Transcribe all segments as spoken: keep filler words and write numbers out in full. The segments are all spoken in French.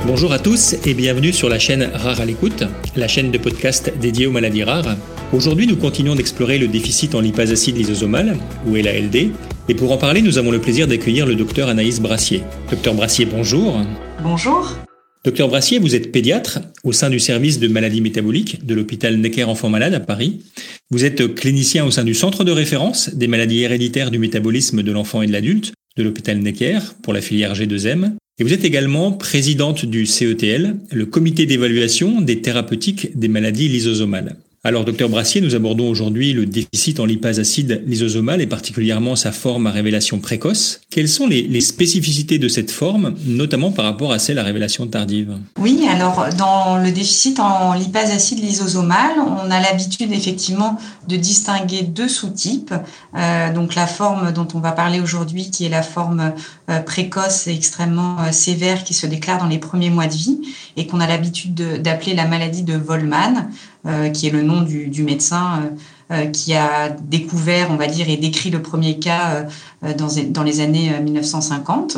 Bonjour à tous et bienvenue sur la chaîne Rare à l'écoute, la chaîne de podcast dédiée aux maladies rares. Aujourd'hui, nous continuons d'explorer le déficit en lipase acide lysosomale, ou L A L D, et pour en parler, nous avons le plaisir d'accueillir le docteur Anaïs Brassier. Docteur Brassier, bonjour. Bonjour. Docteur Brassier, vous êtes pédiatre au sein du service de maladies métaboliques de l'hôpital Necker Enfants Malades à Paris. Vous êtes clinicien au sein du centre de référence des maladies héréditaires du métabolisme de l'enfant et de l'adulte de l'hôpital Necker pour la filière G deux M. Et vous êtes également présidente du C E T L, le comité d'évaluation des thérapeutiques des maladies lysosomales. Alors, docteur Brassier, nous abordons aujourd'hui le déficit en lipase acide lysosomale et particulièrement sa forme à révélation précoce. Quelles sont les, les spécificités de cette forme, notamment par rapport à celle à révélation tardive ? Oui, alors dans le déficit en lipase acide lysosomale, on a l'habitude effectivement de distinguer deux sous-types. Euh, donc la forme dont on va parler aujourd'hui, qui est la forme euh, précoce et extrêmement euh, sévère qui se déclare dans les premiers mois de vie et qu'on a l'habitude de, d'appeler la maladie de Volman. Euh, qui est le nom du, du médecin euh, euh, qui a découvert, on va dire, et décrit le premier cas euh, dans, dans les années mille neuf cent cinquante.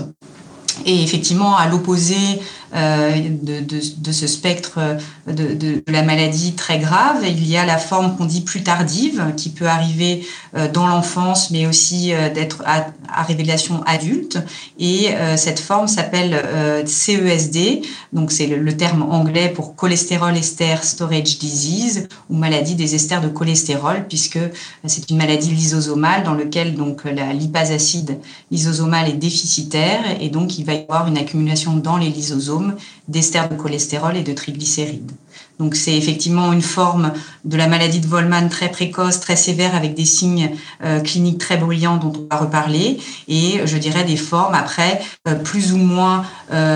Et effectivement, à l'opposé euh, de, de, de ce spectre de, de la maladie très grave, il y a la forme qu'on dit plus tardive, qui peut arriver euh, dans l'enfance, mais aussi euh, d'être à, à révélation adulte. Et euh, cette forme s'appelle euh, C E S D, donc c'est le, le terme anglais pour Cholesterol Ester Storage Disease, ou maladie des esters de cholestérol, puisque c'est une maladie lysosomale dans laquelle donc la lipase acide lysosomale est déficitaire, et donc il va y avoir une accumulation dans les lysosomes d'esters de cholestérol et de triglycérides. Donc c'est effectivement une forme de la maladie de Volman très précoce, très sévère, avec des signes euh, cliniques très bruyants dont on va reparler, et je dirais des formes après euh, plus ou moins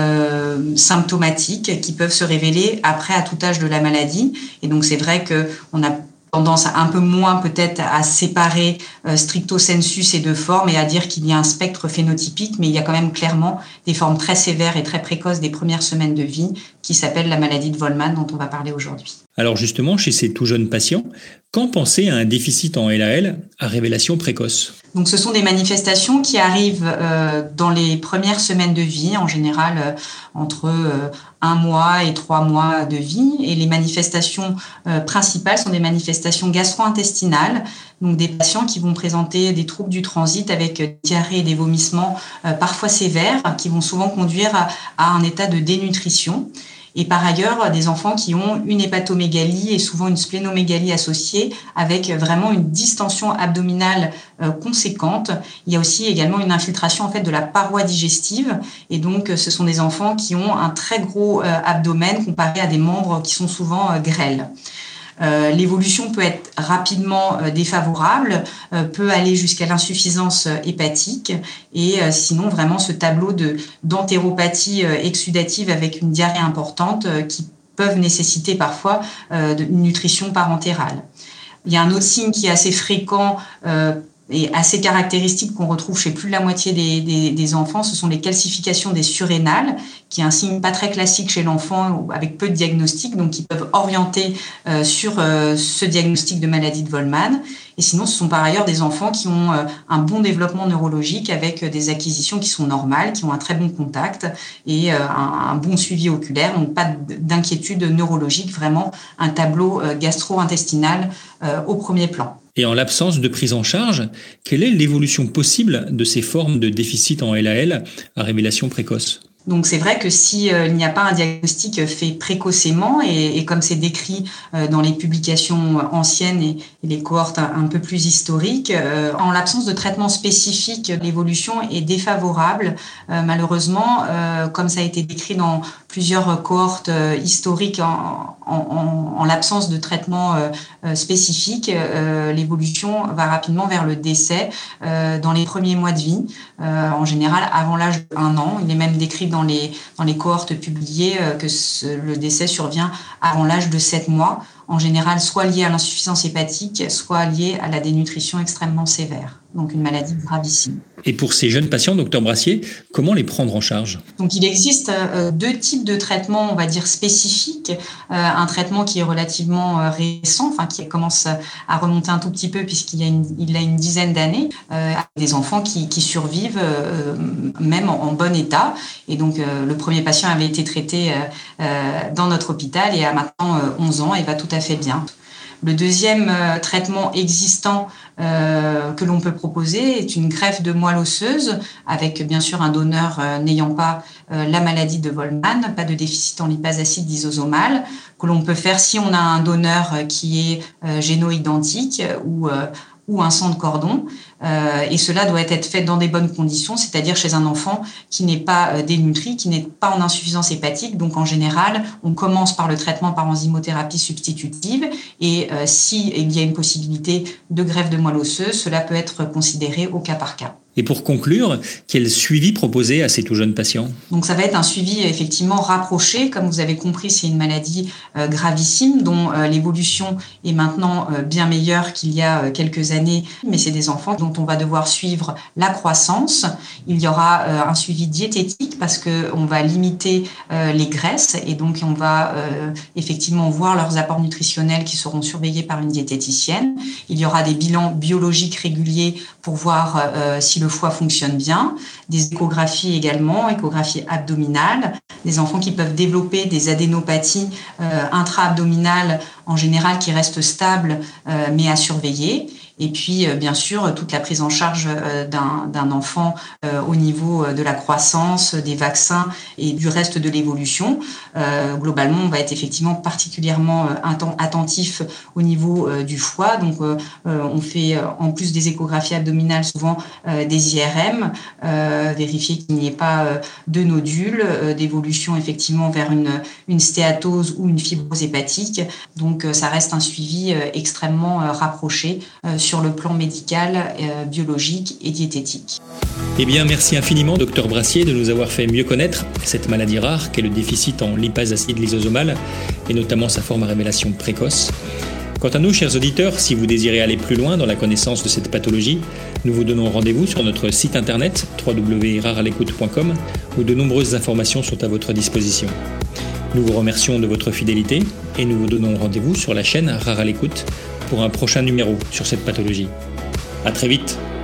euh, symptomatiques qui peuvent se révéler après à tout âge de la maladie. Et donc c'est vrai que on a tendance à un peu moins peut-être à séparer euh, stricto sensu ces deux formes et à dire qu'il y a un spectre phénotypique, mais il y a quand même clairement des formes très sévères et très précoces des premières semaines de vie qui s'appellent la maladie de Volman dont on va parler aujourd'hui. Alors justement, chez ces tout jeunes patients, quand penser à un déficit en L A L à révélation précoce ? Donc ce sont des manifestations qui arrivent euh, dans les premières semaines de vie, en général euh, entre euh, un mois et trois mois de vie. Et les manifestations euh, principales sont des manifestations gastro-intestinales, donc des patients qui vont présenter des troubles du transit avec euh, diarrhée et des vomissements euh, parfois sévères, qui vont souvent conduire à, à un état de dénutrition. Et par ailleurs, des enfants qui ont une hépatomégalie et souvent une splénomégalie associée avec vraiment une distension abdominale euh, conséquente. Il y a aussi également une infiltration en fait de la paroi digestive, et donc ce sont des enfants qui ont un très gros euh, abdomen comparé à des membres qui sont souvent euh, grêles. Euh, l'évolution peut être rapidement euh, défavorable, euh, peut aller jusqu'à l'insuffisance euh, hépatique, et euh, sinon vraiment ce tableau de d'entéropathie euh, exsudative avec une diarrhée importante euh, qui peuvent nécessiter parfois euh, une nutrition parentérale. Il y a un autre signe qui est assez fréquent euh, et assez caractéristique qu'on retrouve chez plus de la moitié des, des, des enfants, ce sont les calcifications des surrénales, qui est un signe pas très classique chez l'enfant, avec peu de diagnostics, donc qui peuvent orienter euh, sur euh, ce diagnostic de maladie de Volman. Et sinon, ce sont par ailleurs des enfants qui ont euh, un bon développement neurologique, avec euh, des acquisitions qui sont normales, qui ont un très bon contact et euh, un, un bon suivi oculaire, donc pas d'inquiétude neurologique, vraiment un tableau euh, gastro-intestinal euh, au premier plan. Et en l'absence de prise en charge, quelle est l'évolution possible de ces formes de déficit en L A L à révélation précoce ? Donc c'est vrai que si euh, il n'y a pas un diagnostic fait précocement et, et comme c'est décrit euh, dans les publications anciennes et, et les cohortes un, un peu plus historiques, euh, en l'absence de traitement spécifique, l'évolution est défavorable. Euh, malheureusement, euh, comme ça a été décrit dans plusieurs cohortes euh, historiques, en, en, en, en l'absence de traitement euh, spécifique, euh, l'évolution va rapidement vers le décès euh, dans les premiers mois de vie, euh, en général avant l'âge d'un an. Il est même décrit dans Dans les, dans les cohortes publiées, euh, que ce, le décès survient avant l'âge de sept mois. en général soit liées à l'insuffisance hépatique, soit liées à la dénutrition extrêmement sévère. Donc une maladie gravissime. Et pour ces jeunes patients, docteur Brassier, comment les prendre en charge? Donc il existe euh, deux types de traitements, on va dire spécifiques. Euh, un traitement qui est relativement euh, récent, enfin qui commence à remonter un tout petit peu puisqu'il y a une, il a une dizaine d'années, euh, des enfants qui, qui survivent euh, même en, en bon état. Et donc euh, le premier patient avait été traité euh, euh, dans notre hôpital et a maintenant euh, onze ans et va tout à fait bien. Le deuxième euh, traitement existant euh, que l'on peut proposer est une greffe de moelle osseuse avec bien sûr un donneur euh, n'ayant pas euh, la maladie de Wolman, pas de déficit en lipase acide lysosomal, que l'on peut faire si on a un donneur qui est euh, géno-identique ou euh, ou un sang de cordon, euh, et cela doit être fait dans des bonnes conditions, c'est-à-dire chez un enfant qui n'est pas euh, dénutri, qui n'est pas en insuffisance hépatique. Donc en général, on commence par le traitement par enzymothérapie substitutive, et euh, si il y a une possibilité de greffe de moelle osseuse, cela peut être considéré au cas par cas. Et pour conclure, quel suivi proposer à ces tout jeunes patients? Donc ça va être un suivi effectivement rapproché. Comme vous avez compris, c'est une maladie euh, gravissime dont euh, l'évolution est maintenant euh, bien meilleure qu'il y a euh, quelques années. Mais c'est des enfants dont on va devoir suivre la croissance. Il y aura euh, un suivi diététique parce que on va limiter euh, les graisses et donc on va euh, effectivement voir leurs apports nutritionnels qui seront surveillés par une diététicienne. Il y aura des bilans biologiques réguliers pour voir euh, si le foie fonctionne bien, des échographies également, échographie abdominale, des enfants qui peuvent développer des adénopathies euh, intra-abdominales en général qui restent stables euh, mais à surveiller. Et puis, euh, bien sûr, toute la prise en charge euh, d'un, d'un enfant euh, au niveau de la croissance, des vaccins et du reste de l'évolution. Euh, globalement, on va être effectivement particulièrement euh, attentif au niveau euh, du foie. Donc, euh, on fait, euh, en plus des échographies abdominales, souvent euh, des I R M, euh, vérifier qu'il n'y ait pas euh, de nodules, euh, d'évolution effectivement vers une, une stéatose ou une fibrose hépatique. Donc, euh, ça reste un suivi euh, extrêmement euh, rapproché euh, sur le plan médical, euh, biologique et diététique. Eh bien, merci infiniment, docteur Brassier, de nous avoir fait mieux connaître cette maladie rare qu'est le déficit en lipase acide lysosomale et notamment sa forme à révélation précoce. Quant à nous, chers auditeurs, si vous désirez aller plus loin dans la connaissance de cette pathologie, nous vous donnons rendez-vous sur notre site internet w w w point rare à l'écoute point com où de nombreuses informations sont à votre disposition. Nous vous remercions de votre fidélité et nous vous donnons rendez-vous sur la chaîne Rare à l'écoute pour un prochain numéro sur cette pathologie. À très vite.